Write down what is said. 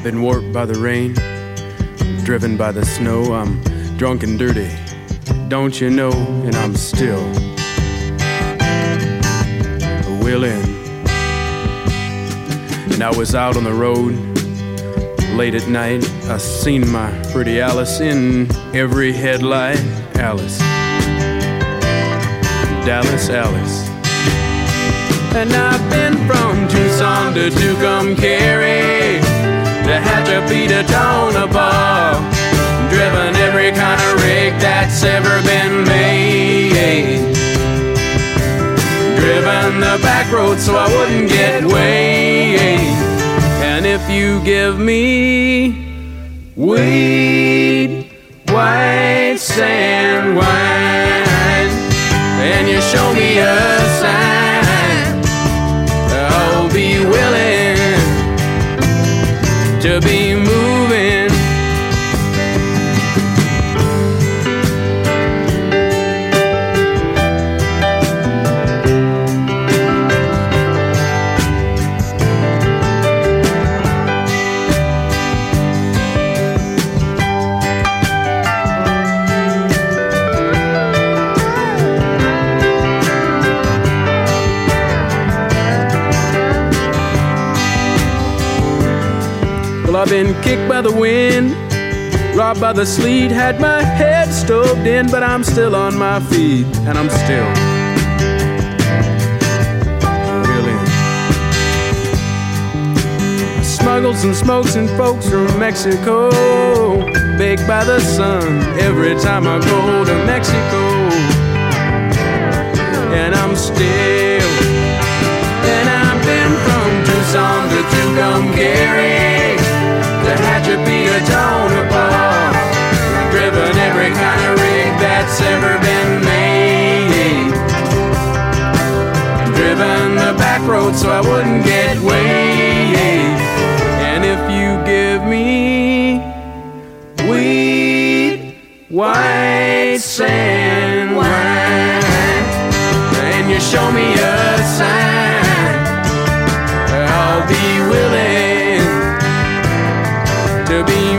I've been warped by the rain, driven by the snow. I'm drunk and dirty, don't you know? And I'm still willing. And I was out on the road late at night. I seen my pretty Alice in every headlight. Alice, Dallas, Alice. And I've been from Tucson to Tucumcari, to Tehachapi to Tonopah, driven every kind of rig that's ever been made, driven the back road so I wouldn't get weighed. And if you give me weed, white sand wine, and you show me a sign, I'll be willing to be moving. I've been kicked by the wind, robbed by the sleet, had my head stoved in, but I'm still on my feet, and I'm still willing. Smuggles and smokes and folks from Mexico, baked by the sun every time I go to Mexico. And I'm still, and I've been from Tucson to Tucumcari, Tehachapi to Tonopah, driven every kind of rig that's ever been made, driven the back road so I wouldn't get weighed. And if you give me weed, white sand wine, and you show me a sign, I'll be willing to be